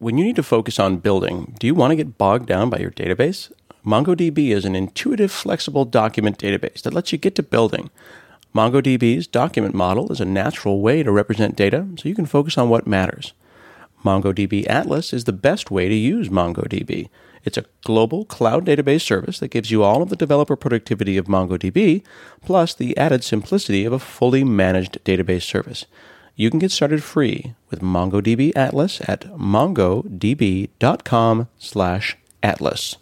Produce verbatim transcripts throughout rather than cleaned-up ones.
When you need to focus on building, do you want to get bogged down by your database? MongoDB is an intuitive, flexible document database that lets you get to building. MongoDB's document model is a natural way to represent data so you can focus on what matters. MongoDB Atlas is the best way to use MongoDB. It's a global cloud database service that gives you all of the developer productivity of MongoDB, plus the added simplicity of a fully managed database service. You can get started free with MongoDB Atlas at mongodb.com slash atlas.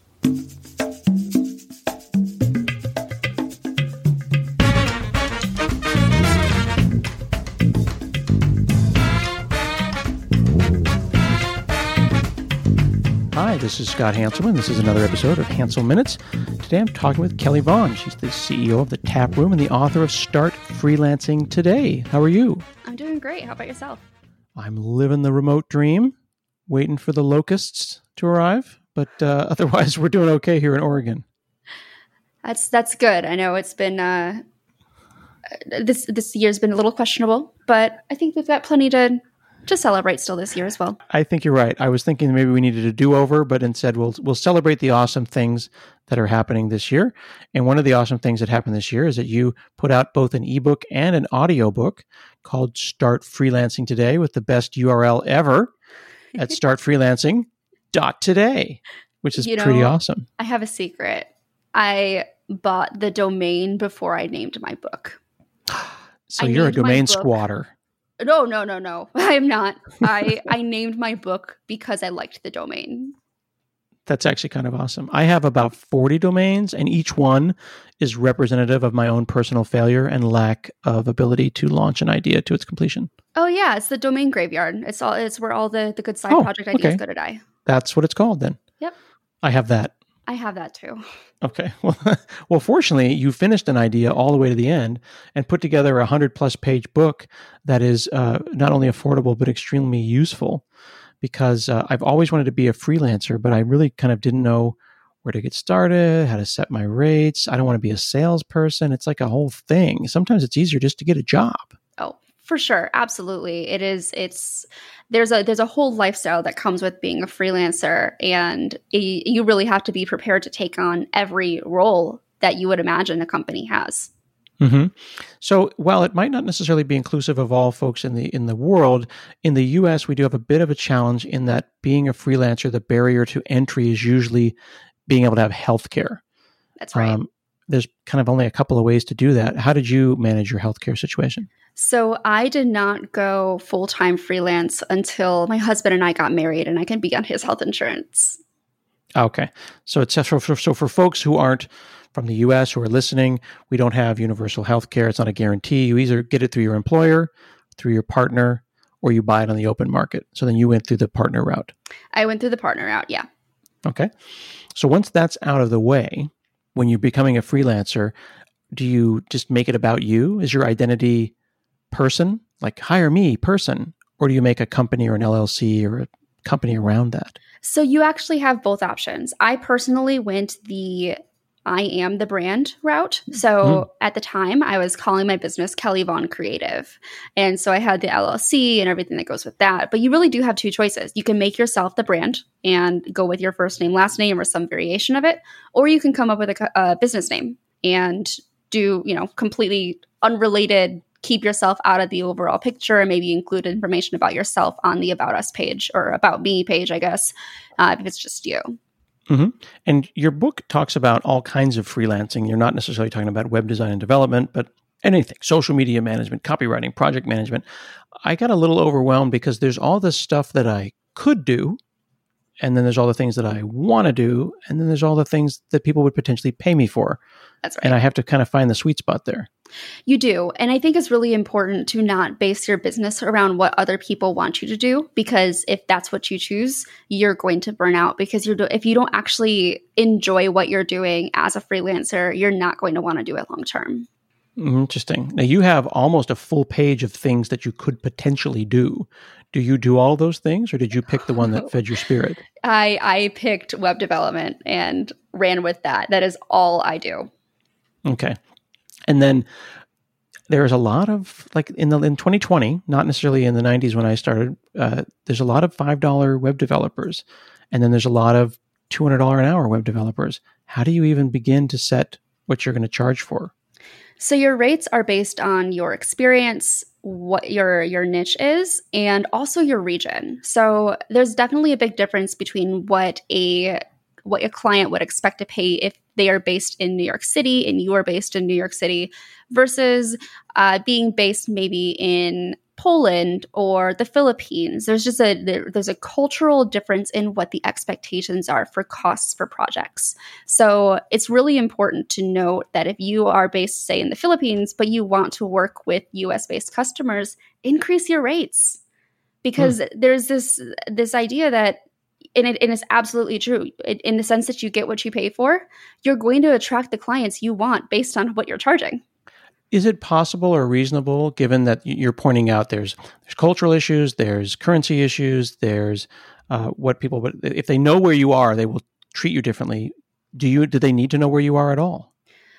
Hi, this is Scott Hanselman. This is another episode of Hansel Minutes. Today I'm talking with Kelly Vaughn. She's the C E O of The Tap Room and the author of Start Freelancing Today. How are you? I'm doing great. How about yourself? I'm living the remote dream, waiting for the locusts to arrive, but uh, otherwise we're doing okay here in Oregon. That's that's good. I know it's been uh, this this year's been a little questionable, but I think we've got plenty to to celebrate still this year as well. I think you're right. I was thinking maybe we needed a do-over, but instead we'll we'll celebrate the awesome things that are happening this year. And one of the awesome things that happened this year is that you put out both an ebook and an audiobook called Start Freelancing Today with the best U R L ever at start freelancing dot today, which is you know, pretty awesome. I have a secret. I bought the domain before I named my book. So I you're a domain squatter. No, no, no, no. I am not. I, I named my book because I liked the domain. That's actually kind of awesome. I have about forty domains, and each one is representative of my own personal failure and lack of ability to launch an idea to its completion. Oh, yeah. It's the domain graveyard. It's all. It's where all the, the good side oh, project ideas okay. go to die. That's what it's called then. Yep. I have that. I have that too. Okay. Well, well, fortunately, you finished an idea all the way to the end and put together a hundred plus page book that is uh, not only affordable, but extremely useful because uh, I've always wanted to be a freelancer, but I really kind of didn't know where to get started, how to set my rates. I don't want to be a salesperson. It's like a whole thing. Sometimes it's easier just to get a job. Oh, for sure. Absolutely. It is. It's there's a there's a whole lifestyle that comes with being a freelancer. And it, you really have to be prepared to take on every role that you would imagine a company has. Mm-hmm. So while it might not necessarily be inclusive of all folks in the in the world, in the U S, we do have a bit of a challenge in that being a freelancer, the barrier to entry is usually being able to have healthcare. That's right. Um, there's kind of only a couple of ways to do that. How did you manage your healthcare situation? So I did not go full-time freelance until my husband and I got married and I can be on his health insurance. Okay. So it's so for, so for folks who aren't from the U S who are listening, we don't have universal health care. It's not a guarantee. You either get it through your employer, through your partner, or you buy it on the open market. So then you went through the partner route. I went through the partner route, yeah. Okay. So once that's out of the way, when you're becoming a freelancer, do you just make it about you? Is your identity person, like hire me person, or do you make a company or an L L C or a company around that? So you actually have both options. I personally went the I am the brand route. So mm. at the time I was calling my business Kelly Vaughn Creative. And so I had the L L C and everything that goes with that. But you really do have two choices. You can make yourself the brand and go with your first name, last name, or some variation of it. Or you can come up with a, a business name and do, you know, completely unrelated, keep yourself out of the overall picture and maybe include information about yourself on the About Us page or About Me page, I guess, uh, if it's just you. Mm-hmm. And your book talks about all kinds of freelancing. You're not necessarily talking about web design and development, but anything, social media management, copywriting, project management. I got a little overwhelmed because there's all this stuff that I could do, and then there's all the things that I want to do, and then there's all the things that people would potentially pay me for. That's right. And I have to kind of find the sweet spot there. You do. And I think it's really important to not base your business around what other people want you to do, because if that's what you choose, you're going to burn out because you're do- if you don't actually enjoy what you're doing as a freelancer, you're not going to want to do it long term. Interesting. Now you have almost a full page of things that you could potentially do. Do you do all those things, or did you pick the one that fed your spirit? I, I picked web development and ran with that. That is all I do. Okay. And then there's a lot of, like in the in twenty twenty, not necessarily in the nineties when I started, uh, there's a lot of five dollar web developers. And then there's a lot of two hundred dollars an hour web developers. How do you even begin to set what you're going to charge for? So your rates are based on your experience, what your your niche is, and also your region. So there's definitely a big difference between what a what a client would expect to pay if they are based in New York City and you are based in New York City versus uh, being based maybe in Poland or the Philippines. There's just a there, there's a cultural difference in what the expectations are for costs for projects. So it's really important to note that if you are based, say, in the Philippines, but you want to work with U S based customers, increase your rates, because mm. there's this this idea that. And it, and it's absolutely true. It, in the sense that you get what you pay for, you're going to attract the clients you want based on what you're charging. Is it possible or reasonable, given that you're pointing out there's there's cultural issues, there's currency issues, there's uh, what people, but if they know where you are, they will treat you differently. Do you? Do they need to know where you are at all?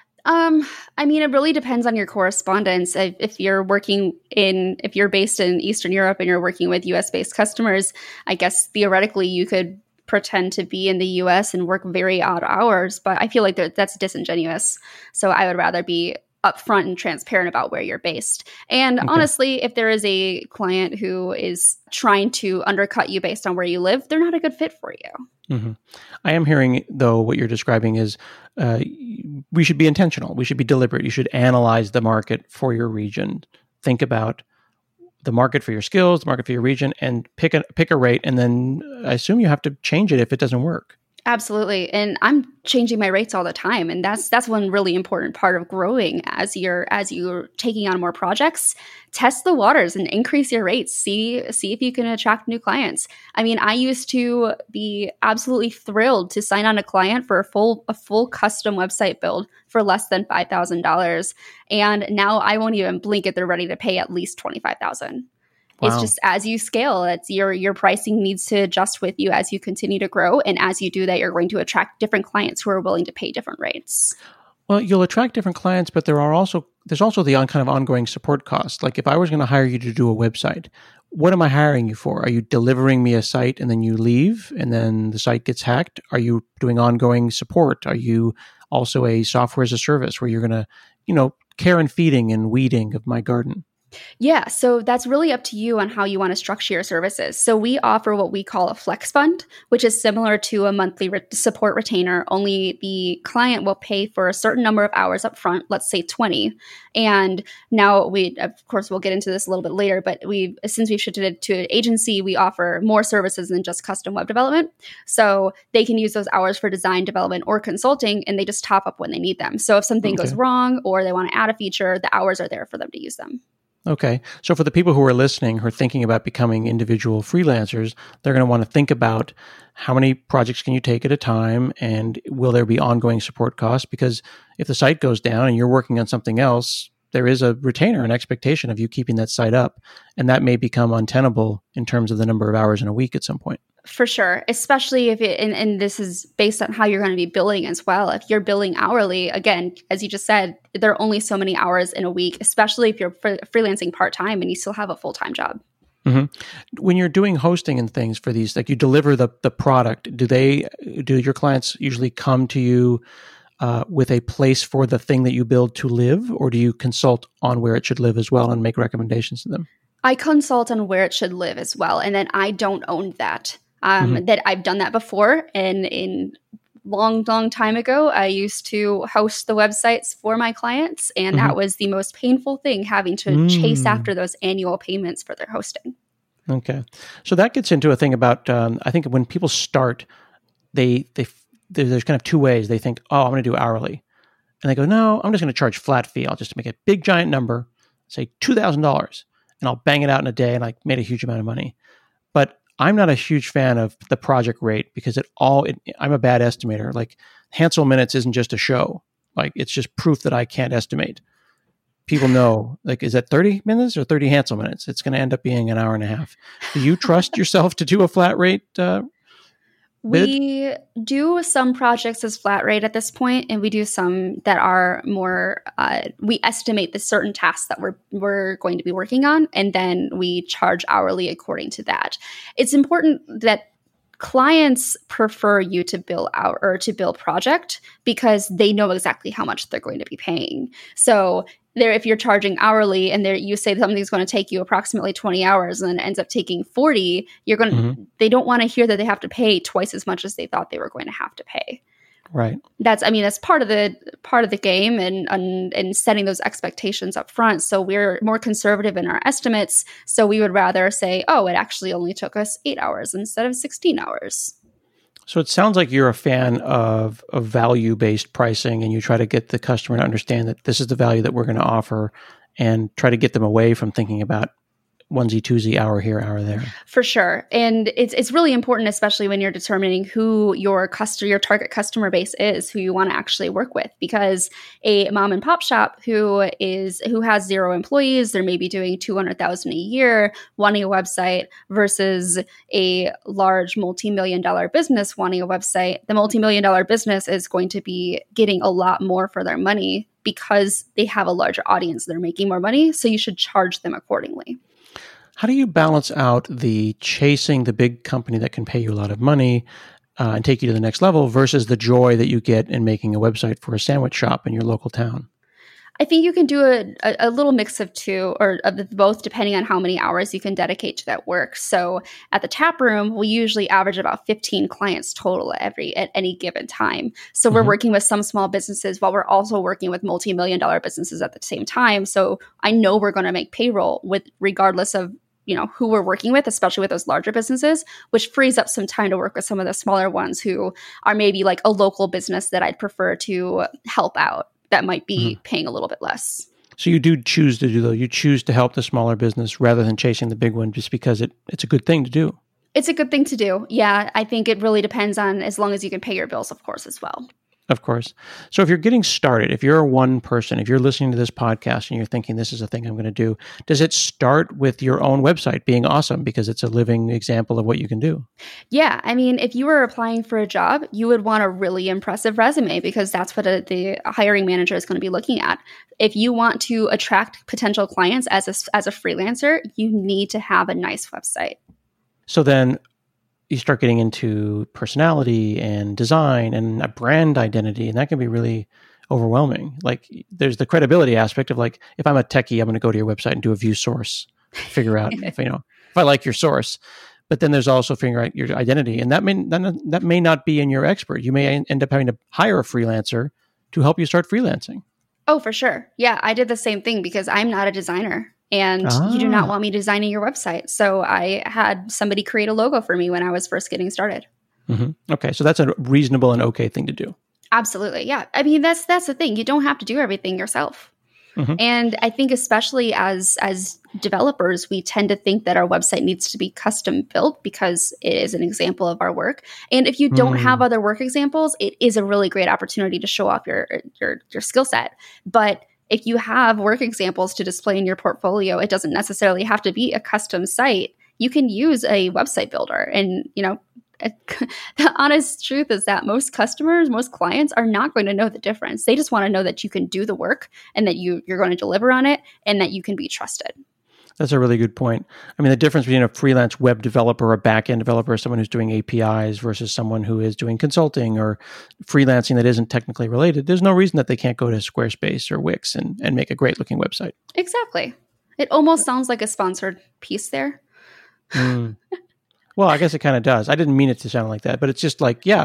Um, I mean, it really depends on your correspondence. If, if you're working in, if you're based in Eastern Europe and you're working with U S based customers, I guess theoretically you could pretend to be in the U S and work very odd hours, but I feel like that, that's disingenuous. So I would rather be upfront and transparent about where you're based. And okay. honestly, if there is a client who is trying to undercut you based on where you live, they're not a good fit for you. Mm-hmm. I am hearing, though, what you're describing is uh, we should be intentional. We should be deliberate. You should analyze the market for your region. Think about the market for your skills, the market for your region, and pick a pick a rate. And then I assume you have to change it if it doesn't work. Absolutely. And I'm changing my rates all the time. And that's that's one really important part of growing as you're as you're taking on more projects. Test the waters and increase your rates. See see if you can attract new clients. I mean, I used to be absolutely thrilled to sign on a client for a full a full custom website build for less than five thousand dollars. And now I won't even blink if they're ready to pay at least twenty-five thousand dollars. Wow. It's just as you scale, it's your your pricing needs to adjust with you as you continue to grow. And as you do that, you're going to attract different clients who are willing to pay different rates. Well, you'll attract different clients, but there are also there's also the on kind of ongoing support costs. Like if I was going to hire you to do a website, what am I hiring you for? Are you delivering me a site and then you leave and then the site gets hacked? Are you doing ongoing support? Are you also a software as a service where you're going to, you know, care and feeding and weeding of my garden? Yeah, so that's really up to you on how you want to structure your services. So we offer what we call a flex fund, which is similar to a monthly re- support retainer, only the client will pay for a certain number of hours up front, let's say twenty. And now we, of course, we'll get into this a little bit later, but we, since we've shifted it to an agency, we offer more services than just custom web development. So they can use those hours for design, development, or consulting, and they just top up when they need them. So if something okay. goes wrong or they want to add a feature, the hours are there for them to use them. Okay. So for the people who are listening, who are thinking about becoming individual freelancers, they're going to want to think about how many projects can you take at a time and will there be ongoing support costs? Because if the site goes down and you're working on something else, there is a retainer, an expectation of you keeping that site up. And that may become untenable in terms of the number of hours in a week at some point. For sure, especially if it, and, and this is based on how you're going to be billing as well. If you're billing hourly, again, as you just said, there are only so many hours in a week, especially if you're fr- freelancing part-time and you still have a full-time job. Mm-hmm. When you're doing hosting and things for these, like you deliver the, the product, do they, do your clients usually come to you uh, with a place for the thing that you build to live, or do you consult on where it should live as well and make recommendations to them? I consult on where it should live as well, and then I don't own that. Um, mm-hmm. That I've done that before, and in long, long time ago, I used to host the websites for my clients, and mm-hmm. that was the most painful thing, having to mm. chase after those annual payments for their hosting. Okay, so that gets into a thing about um, I think when people start, they they there's kind of two ways. They think, oh, I'm going to do hourly, and they go, no, I'm just going to charge flat fee. I'll just make a big giant number, say two thousand dollars, and I'll bang it out in a day, and I made a huge amount of money. But I'm not a huge fan of the project rate because it all, it, I'm a bad estimator. Like Hansel Minutes isn't just a show. Like it's just proof that I can't estimate. People know, like, is that thirty minutes or thirty Hansel Minutes? It's going to end up being an hour and a half. Do you trust yourself to do a flat rate? Uh... bid? We do some projects as flat rate at this point, and we do some that are more. Uh, we estimate the certain tasks that we're we're going to be working on, and then we charge hourly according to that. It's important that clients prefer you to bill out or to bill project because they know exactly how much they're going to be paying. So there, if you're charging hourly and there you say something's going to take you approximately twenty hours and then it ends up taking forty, you're going to, mm-hmm. they don't want to hear that they have to pay twice as much as they thought they were going to have to pay. Right. That's, I mean, that's part of the part of the game and, and and setting those expectations up front. So we're more conservative in our estimates. So we would rather say, oh, it actually only took us eight hours instead of sixteen hours. So it sounds like you're a fan of, of value-based pricing, and you try to get the customer to understand that this is the value that we're going to offer and try to get them away from thinking about onesie, twosie, hour here, hour there. For sure. And it's it's really important, especially when you're determining who your customer, your target customer base is, who you want to actually work with. Because a mom and pop shop who is who has zero employees, they're maybe doing two hundred thousand dollars a year, wanting a website, versus a large multi-million dollar business wanting a website. The multi-million dollar business is going to be getting a lot more for their money because they have a larger audience. They're making more money. So you should charge them accordingly. How do you balance out the chasing the big company that can pay you a lot of money uh, and take you to the next level versus the joy that you get in making a website for a sandwich shop in your local town? I think you can do a, a, a little mix of two or of the, both, depending on how many hours you can dedicate to that work. So at the tap room, we usually average about fifteen clients total every at any given time. So mm-hmm. we're working with some small businesses while we're also working with multi-million dollar businesses at the same time. So I know we're going to make payroll with regardless of you know, who we're working with, especially with those larger businesses, which frees up some time to work with some of the smaller ones who are maybe like a local business that I'd prefer to help out that might be mm-hmm. paying a little bit less. So you do choose to do though, you choose to help the smaller business rather than chasing the big one just because it, it's a good thing to do. It's a good thing to do. Yeah. I think it really depends on as long as you can pay your bills, of course, as well. Of course. So if you're getting started, if you're one person, if you're listening to this podcast and you're thinking this is a thing I'm going to do, does it start with your own website being awesome because it's a living example of what you can do? Yeah. I mean, if you were applying for a job, you would want a really impressive resume because that's what a, the hiring manager is going to be looking at. If you want to attract potential clients as a, as a freelancer, you need to have a nice website. So then you start getting into personality and design and a brand identity, and that can be really overwhelming. Like there's the credibility aspect of like, if I'm a techie, I'm going to go to your website and do a view source, figure out if, you know, if I like your source. But then there's also figuring out your identity, and that may that, that may not be in your expert. You may end up having to hire a freelancer to help you start freelancing. Oh, for sure. Yeah, I did the same thing because I'm not a designer. And ah. you do not want me designing your website. So I had somebody create a logo for me when I was first getting started. Mm-hmm. Okay. So that's a reasonable and okay thing to do. Absolutely. Yeah. I mean, that's that's the thing. You don't have to do everything yourself. Mm-hmm. And I think especially as as developers, we tend to think that our website needs to be custom built because it is an example of our work. And if you don't mm. have other work examples, it is a really great opportunity to show off your your, your skill set. But if you have work examples to display in your portfolio, it doesn't necessarily have to be a custom site. You can use a website builder. And, you know, the honest truth is that most customers, most clients are not going to know the difference. They just want to know that you can do the work and that you, you're going to deliver on it and that you can be trusted. That's a really good point. I mean, the difference between a freelance web developer, a back-end developer, someone who's doing A P Is versus someone who is doing consulting or freelancing that isn't technically related, there's no reason that they can't go to Squarespace or Wix and, and make a great-looking website. Exactly. It almost sounds like a sponsored piece there. Mm. Well, I guess it kind of does. I didn't mean it to sound like that, but it's just like, yeah,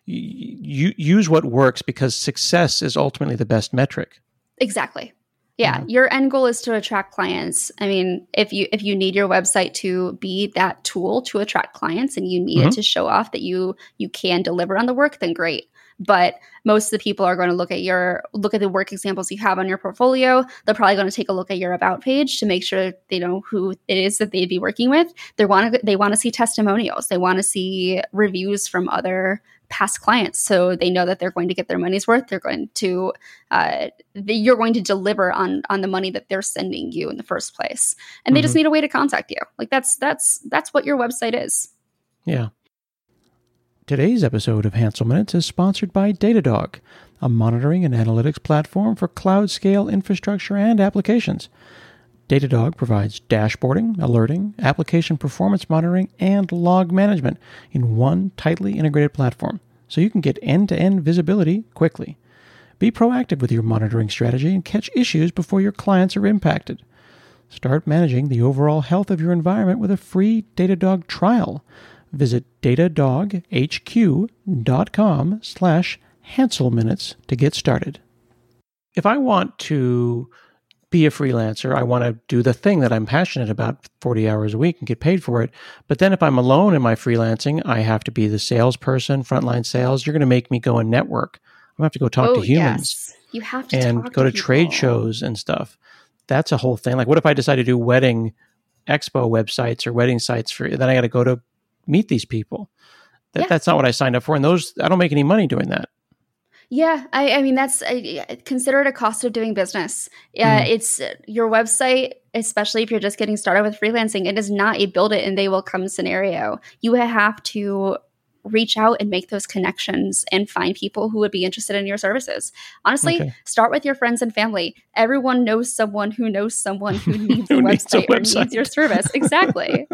you use what works because success is ultimately the best metric. Exactly. Yeah, mm-hmm. Your end goal is to attract clients. I mean, if you if you need your website to be that tool to attract clients and you need mm-hmm. it to show off that you you can deliver on the work, then great. But most of the people are going to look at your look at the work examples you have on your portfolio. They're probably going to take a look at your about page to make sure they know who it is that they'd be working with. They want to they want to see testimonials. They want to see reviews from other past clients, so they know that they're going to get their money's worth. They're going to uh, they, you're going to deliver on on the money that they're sending you in the first place, and they mm-hmm. just need a way to contact you. Like that's that's that's what your website is. Yeah. Today's episode of Hansel Minutes is sponsored by Datadog, a monitoring and analytics platform for cloud-scale infrastructure and applications. Datadog provides dashboarding, alerting, application performance monitoring, and log management in one tightly integrated platform, so you can get end-to-end visibility quickly. Be proactive with your monitoring strategy and catch issues before your clients are impacted. Start managing the overall health of your environment with a free Datadog trial. Visit datadoghq.com slash Hansel Minutes to get started. If I want to be a freelancer, I want to do the thing that I'm passionate about forty hours a week and get paid for it. But then if I'm alone in my freelancing, I have to be the salesperson, frontline sales. You're going to make me go and network. I'm going to have to go talk oh, to humans. Yes. You have to and talk go to, to trade shows and stuff. That's a whole thing. Like, what if I decide to do wedding expo websites or wedding sites for? Then I got to go to meet these people. That, yeah. That's not what I signed up for. And those, I don't make any money doing that. Yeah, I, I mean, that's uh, consider it a cost of doing business. Yeah, mm. It's uh, your website, especially if you're just getting started with freelancing. It is not a build it and they will come scenario. You have to reach out and make those connections and find people who would be interested in your services. Honestly, okay. Start with your friends and family. Everyone knows someone who knows someone who needs who a needs website a or website. needs your service. Exactly.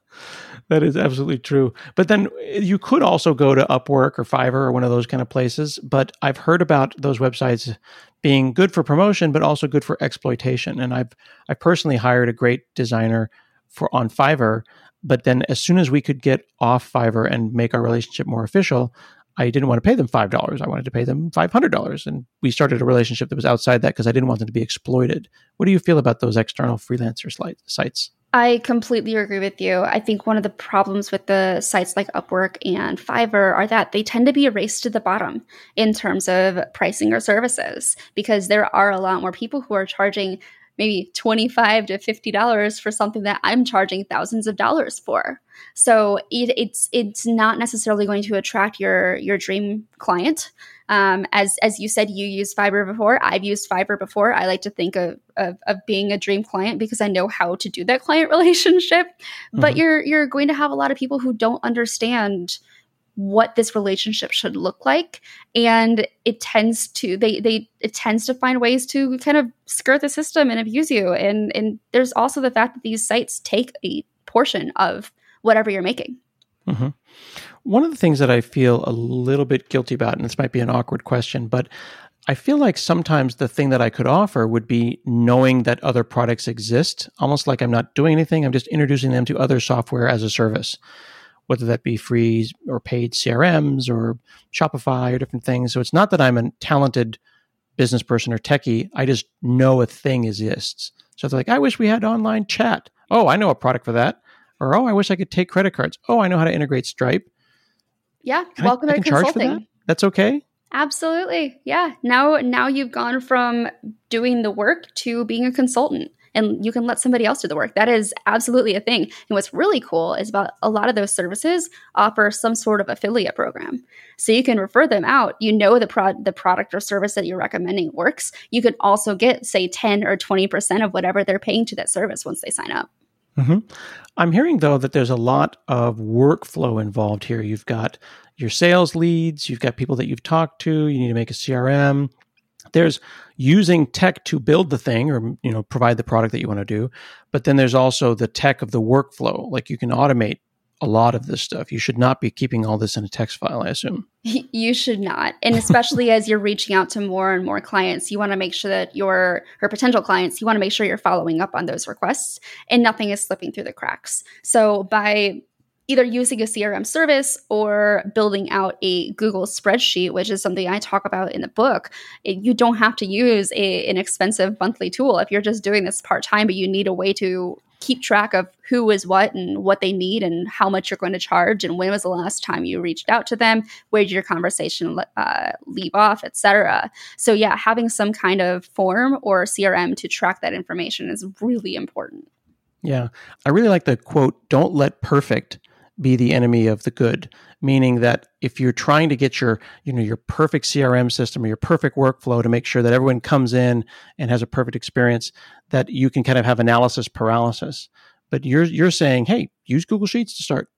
That is absolutely true. But then you could also go to Upwork or Fiverr or one of those kind of places. But I've heard about those websites being good for promotion, but also good for exploitation. And I've I personally hired a great designer for on Fiverr. But then as soon as we could get off Fiverr and make our relationship more official, I didn't want to pay them five dollars. I wanted to pay them five hundred dollars. And we started a relationship that was outside that because I didn't want them to be exploited. What do you feel about those external freelancer sites? I completely agree with you. I think one of the problems with the sites like Upwork and Fiverr are that they tend to be a race to the bottom in terms of pricing or services, because there are a lot more people who are charging maybe twenty-five to fifty dollars for something that I'm charging thousands of dollars for. So it, it's it's not necessarily going to attract your your dream client. Um, as as you said, you used Fiverr before. I've used Fiverr before. I like to think of, of of being a dream client because I know how to do that client relationship. Mm-hmm. But you're you're going to have a lot of people who don't understand what this relationship should look like, and it tends to they they it tends to find ways to kind of skirt the system and abuse you. And and there's also the fact that these sites take a portion of whatever you're making. Mm-hmm. One of the things that I feel a little bit guilty about, and this might be an awkward question, but I feel like sometimes the thing that I could offer would be knowing that other products exist, almost like I'm not doing anything. I'm just introducing them to other software as a service, whether that be free or paid C R Ms or Shopify or different things. So it's not that I'm a talented business person or techie. I just know a thing exists. So it's like, I wish we had online chat. Oh, I know a product for that. Or, oh, I wish I could take credit cards. Oh, I know how to integrate Stripe. Yeah. Can Welcome I, to I can charge consulting. for that? That's okay? Absolutely. Yeah. Now, now you've gone from doing the work to being a consultant, and you can let somebody else do the work. That is absolutely a thing. And what's really cool is about a lot of those services offer some sort of affiliate program. So you can refer them out. You know the pro- the product or service that you're recommending works. You can also get, say, ten or twenty percent of whatever they're paying to that service once they sign up. Mm-hmm. I'm hearing, though, that there's a lot of workflow involved here. You've got your sales leads. You've got people that you've talked to. You need to make a C R M. There's using tech to build the thing or, you know, provide the product that you want to do. But then there's also the tech of the workflow. Like you can automate a lot of this stuff. You should not be keeping all this in a text file, I assume. You should not. And especially as you're reaching out to more and more clients, you want to make sure that your, or potential clients, you want to make sure you're following up on those requests and nothing is slipping through the cracks. So by either using a C R M service or building out a Google spreadsheet, which is something I talk about in the book, it, you don't have to use a, an expensive monthly tool. If you're just doing this part-time, but you need a way to keep track of who is what and what they need and how much you're going to charge and when was the last time you reached out to them, where did your conversation uh, leave off, et cetera. So yeah, having some kind of form or C R M to track that information is really important. Yeah. I really like the quote, "Don't let perfect be the enemy of the good," meaning that if you're trying to get your, you know, your perfect C R M system or your perfect workflow to make sure that everyone comes in and has a perfect experience, that you can kind of have analysis paralysis. But you're you're saying, hey, use Google Sheets to start.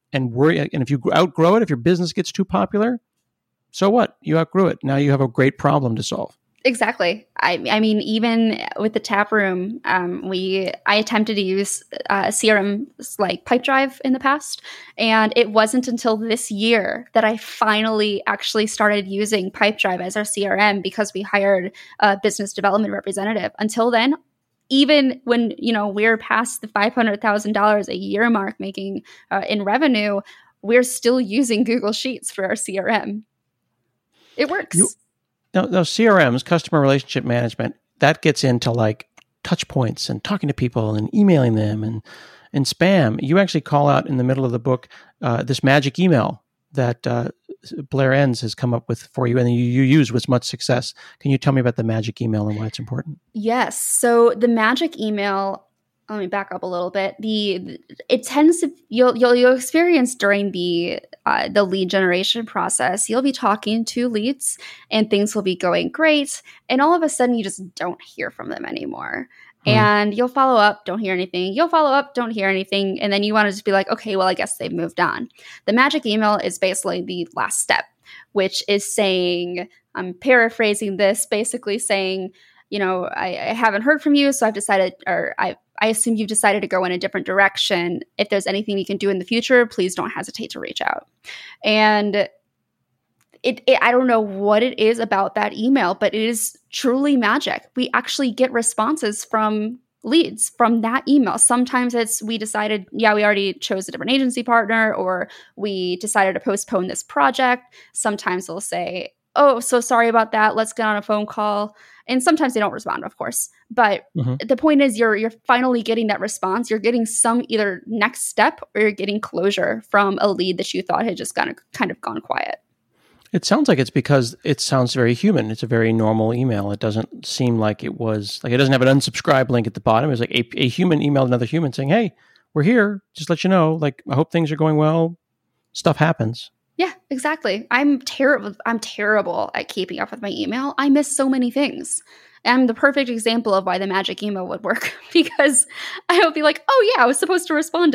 and worry. And if you outgrow it, if your business gets too popular, so what? You outgrew it. Now you have a great problem to solve. Exactly. I, I mean, even with the tap room, um, we I attempted to use uh, C R M like Pipedrive in the past, and it wasn't until this year that I finally actually started using Pipedrive as our C R M because we hired a business development representative. Until then, even when you know we're past the five hundred thousand dollars a year mark making uh, in revenue, we're still using Google Sheets for our C R M. It works. You- Now, now, C R Ms, customer relationship management, that gets into like touch points and talking to people and emailing them and, and spam. You actually call out in the middle of the book uh, this magic email that uh, Blair Enns has come up with for you and you, you use with much success. Can you tell me about the magic email and why it's important? Yes. So the magic email, let me back up a little bit. The it tends to you'll you'll, you'll experience during the uh, the lead generation process. You'll be talking to leads, and things will be going great, and all of a sudden you just don't hear from them anymore. Hmm. And you'll follow up, don't hear anything. You'll follow up, don't hear anything, and then you want to just be like, okay, well, I guess they've moved on. The magic email is basically the last step, which is saying, I'm paraphrasing this, basically saying, you know, I, I haven't heard from you, so I've decided, or I. I assume you've decided to go in a different direction. If there's anything you can do in the future, please don't hesitate to reach out. And it, it, I don't know what it is about that email, but it is truly magic. We actually get responses from leads from that email. Sometimes it's we decided, yeah, we already chose a different agency partner, or we decided to postpone this project. Sometimes they'll say, oh, so sorry about that. Let's get on a phone call. And sometimes they don't respond, of course. But mm-hmm. the point is you're you're finally getting that response. You're getting some either next step or you're getting closure from a lead that you thought had just gone, kind of gone quiet. It sounds like it's because it sounds very human. It's a very normal email. It doesn't seem like it was, like it doesn't have an unsubscribe link at the bottom. It's like a, a human emailed another human saying, hey, we're here. Just let you know, like, I hope things are going well. Stuff happens. Yeah, exactly. I'm terrible. I'm terrible at keeping up with my email. I miss so many things. I'm the perfect example of why the magic email would work because I would be like, oh yeah, I was supposed to respond to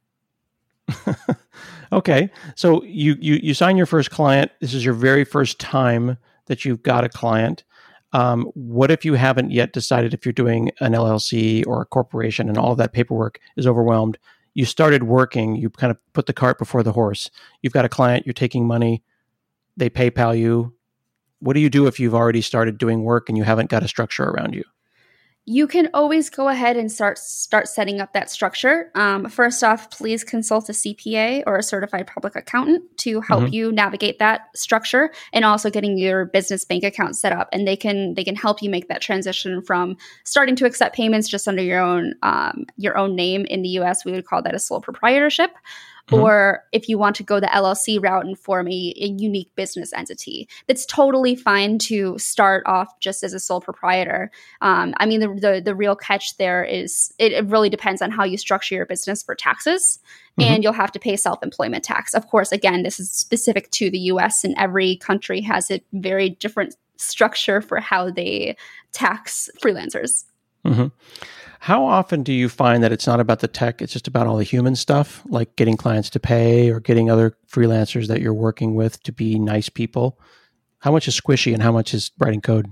that. Okay. So you, you, you sign your first client. This is your very first time that you've got a client. Um, what if you haven't yet decided if you're doing an L L C or a corporation and all of that paperwork is overwhelmed? You started working, you kind of put the cart before the horse. You've got a client, you're taking money, they PayPal you. What do you do if you've already started doing work and you haven't got a structure around you? You can always go ahead and start start setting up that structure. Um, first off, please consult a C P A or a certified public accountant to help mm-hmm. you navigate that structure, and also getting your business bank account set up. And they can they can help you make that transition from starting to accept payments just under your own um, your own name. In the U S, we would call that a sole proprietorship. Mm-hmm. Or if you want to go the L L C route and form a, a unique business entity, that's totally fine to start off just as a sole proprietor. Um, I mean, the, the the real catch there is it, it really depends on how you structure your business for taxes, mm-hmm. and you'll have to pay self-employment tax. Of course, again, this is specific to the U S, and every country has a very different structure for how they tax freelancers. Mm-hmm. How often do you find that it's not about the tech, it's just about all the human stuff, like getting clients to pay or getting other freelancers that you're working with to be nice people? How much is squishy and how much is writing code?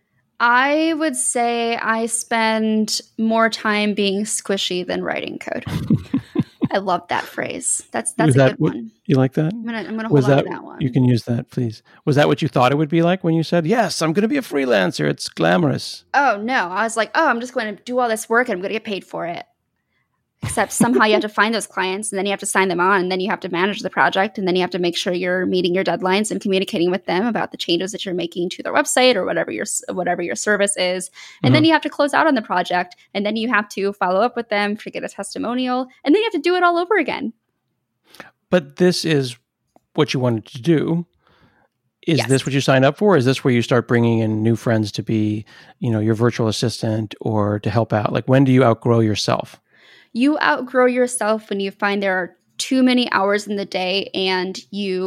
I would say I spend more time being squishy than writing code. I love that phrase. That's that's Was a that good what, one. You like that? I'm gonna I'm gonna hold Was on that, to that one. You can use that, please. Was that what you thought it would be like when you said, yes, I'm going to be a freelancer. It's glamorous. Oh, no. I was like, oh, I'm just going to do all this work and I'm going to get paid for it. Except somehow you have to find those clients, and then you have to sign them on, and then you have to manage the project, and then you have to make sure you're meeting your deadlines and communicating with them about the changes that you're making to their website or whatever your whatever your service is. And mm-hmm. then you have to close out on the project, and then you have to follow up with them to get a testimonial, and then you have to do it all over again. But this is what you wanted to do. Is yes. this what you signed up for? Is this where you start bringing in new friends to be, you know, your virtual assistant or to help out? Like, when do you outgrow yourself? You outgrow yourself when you find there are too many hours in the day and you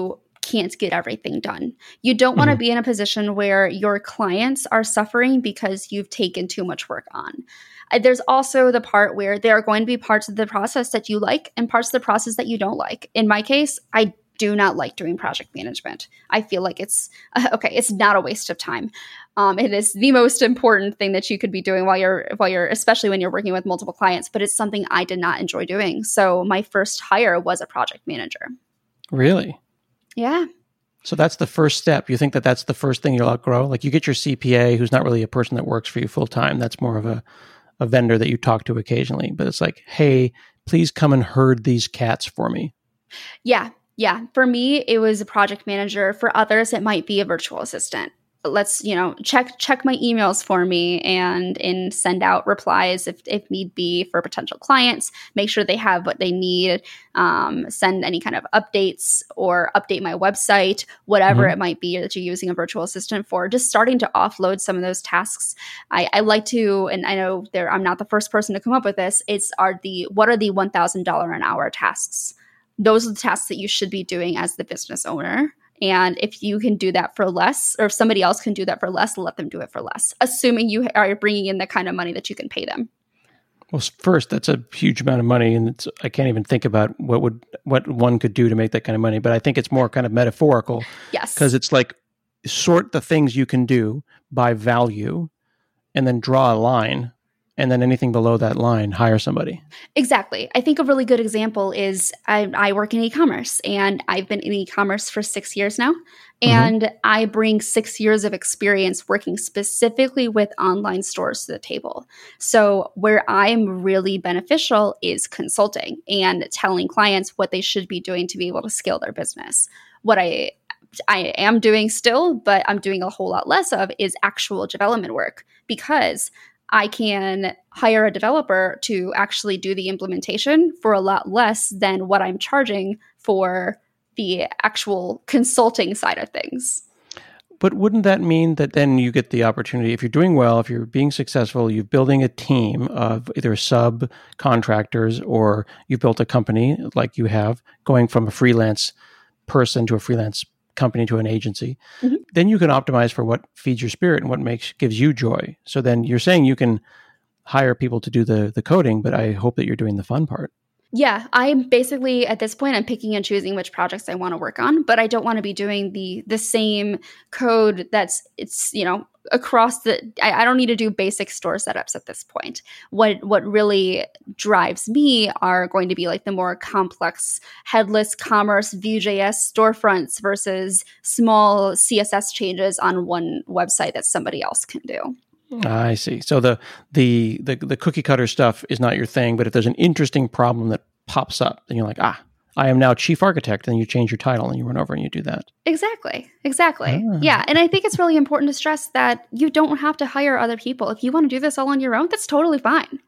can't get everything done. You don't want to Mhm. be in a position where your clients are suffering because you've taken too much work on. Uh, There's also the part where there are going to be parts of the process that you like and parts of the process that you don't like. In my case, I do not like doing project management. I feel like it's uh, okay. It's not a waste of time. Um, it is the most important thing that you could be doing while you're while you're, especially when you're working with multiple clients. But it's something I did not enjoy doing. So my first hire was a project manager. Really? Yeah. So that's the first step. You think that that's the first thing you'll outgrow? Like you get your C P A, who's not really a person that works for you full time. That's more of a, a vendor that you talk to occasionally. But it's like, hey, please come and herd these cats for me. Yeah. Yeah. For me, it was a project manager. For others, it might be a virtual assistant. Let's, you know, check check my emails for me and and send out replies if, if need be for potential clients. Make sure they have what they need. Um, send any kind of updates or update my website, whatever Mhm. it might be that you're using a virtual assistant for. Just starting to offload some of those tasks. I, I like to, and I know there I'm not the first person to come up with this. It's are the what are the one thousand dollars an hour tasks? Those are the tasks that you should be doing as the business owner. And if you can do that for less, or if somebody else can do that for less, let them do it for less, assuming you are bringing in the kind of money that you can pay them. Well, first, that's a huge amount of money, and it's, I can't even think about what would what one could do to make that kind of money. But I think it's more kind of metaphorical, Yes. because it's like sort the things you can do by value, and then draw a line, and then anything below that line, hire somebody. Exactly. I think a really good example is I, I work in e-commerce, and I've been in e-commerce for six years now. And mm-hmm. I bring six years of experience working specifically with online stores to the table. So where I'm really beneficial is consulting and telling clients what they should be doing to be able to scale their business. What I I am doing still, but I'm doing a whole lot less of, is actual development work, because I can hire a developer to actually do the implementation for a lot less than what I'm charging for the actual consulting side of things. But wouldn't that mean that then you get the opportunity, if you're doing well, if you're being successful, you're building a team of either subcontractors or you've built a company like you have, going from a freelance person to a freelance company to an agency, mm-hmm. then you can optimize for what feeds your spirit and what makes gives you joy. So then you're saying you can hire people to do the the coding, but I hope that you're doing the fun part. Yeah, I'm basically at this point, I'm picking and choosing which projects I want to work on, but I don't want to be doing the the same code that's it's you know across the. I, I don't need to do basic store setups at this point. What what really drives me are going to be like the more complex headless commerce Vue.js storefronts versus small C S S changes on one website that somebody else can do. I see. So the, the the the cookie cutter stuff is not your thing, but if there's an interesting problem that pops up, then you're like, ah, I am now chief architect, and you change your title and you run over and you do that. Exactly. Exactly. Ah. Yeah. And I think it's really important to stress that you don't have to hire other people. If you want to do this all on your own, that's totally fine.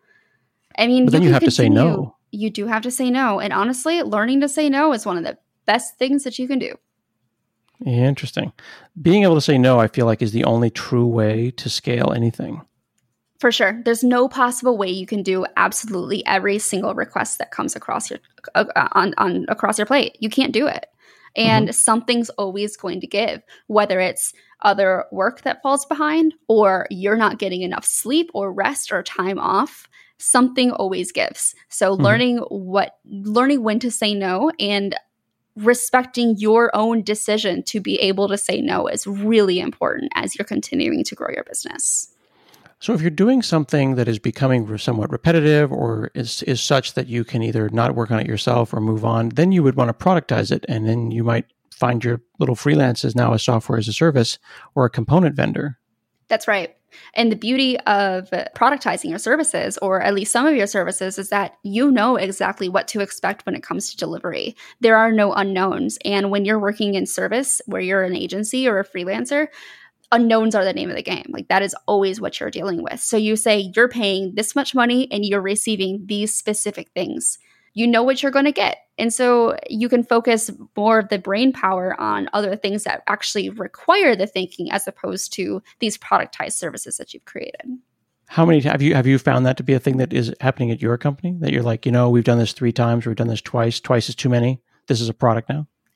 I mean, but then you, you have continue, to say no. You do have to say no. And honestly, learning to say no is one of the best things that you can do. Interesting. Being able to say no, I feel like, is the only true way to scale anything. For sure. There's no possible way you can do absolutely every single request that comes across your uh, on, on across your plate. You can't do it. And mm-hmm. something's always going to give, whether it's other work that falls behind, or you're not getting enough sleep or rest or time off. Something always gives. So mm-hmm. learning what learning when to say no and respecting your own decision to be able to say no is really important as you're continuing to grow your business. So if you're doing something that is becoming somewhat repetitive or is is such that you can either not work on it yourself or move on, then you would want to productize it. And then you might find your little freelance is now a software as a service or a component vendor. That's right. And the beauty of productizing your services, or at least some of your services, is that you know exactly what to expect when it comes to delivery. There are no unknowns. And when you're working in service, where you're an agency or a freelancer, unknowns are the name of the game. Like, that is always what you're dealing with. So you say you're paying this much money and you're receiving these specific things. You know what you're going to get. And so you can focus more of the brain power on other things that actually require the thinking, as opposed to these productized services that you've created. How many have you have you found that to be a thing that is happening at your company? That you're like, you know, we've done this three times, we've done this twice, twice is too many. This is a product now.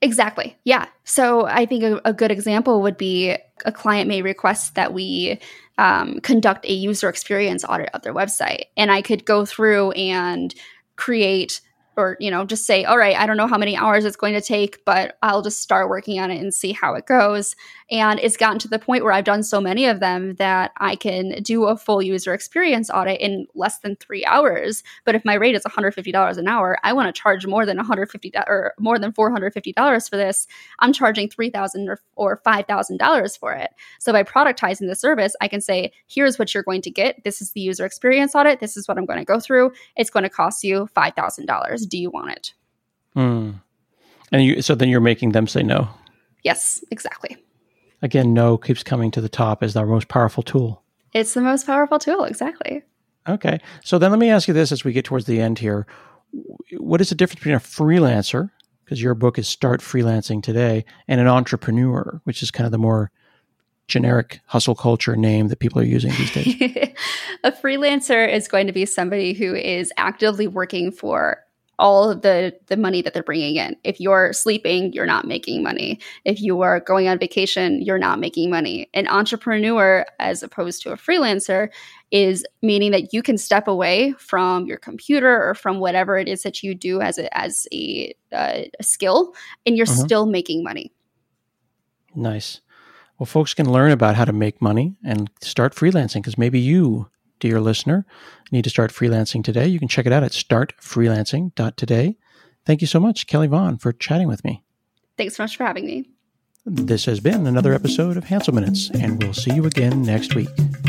Exactly. Yeah. So I think a, a good example would be a client may request that we um, conduct a user experience audit of their website. And I could go through and create or, you know, just say, all right, I don't know how many hours it's going to take, but I'll just start working on it and see how it goes. And it's gotten to the point where I've done so many of them that I can do a full user experience audit in less than three hours. But if my rate is one hundred fifty dollars an hour, I want to charge more than one hundred fifty dollars or more than four hundred fifty dollars for this. I'm charging three thousand dollars or, or five thousand dollars for it. So by productizing the service, I can say, here's what you're going to get. This is the user experience audit. This is what I'm going to go through. It's going to cost you five thousand dollars. Do you want it? Mm. And you, so then you're making them say no. Yes, exactly. Again, no keeps coming to the top as our most powerful tool. It's the most powerful tool. Exactly. Okay. So then let me ask you this as we get towards the end here. What is the difference between a freelancer, because your book is Start Freelancing Today, and an entrepreneur, which is kind of the more generic hustle culture name that people are using these days? A freelancer is going to be somebody who is actively working for all of the, the money that they're bringing in. If you're sleeping, you're not making money. If you are going on vacation, you're not making money. An entrepreneur, as opposed to a freelancer, is meaning that you can step away from your computer or from whatever it is that you do as a, as a, uh, a skill, and you're mm-hmm. still making money. Nice. Well, folks can learn about how to make money and start freelancing, because maybe you, dear listener, need to start freelancing today. You can check it out at start freelancing dot today. Thank you so much, Kelly Vaughn, for chatting with me. Thanks so much for having me. This has been another episode of Hansel Minutes, and we'll see you again next week.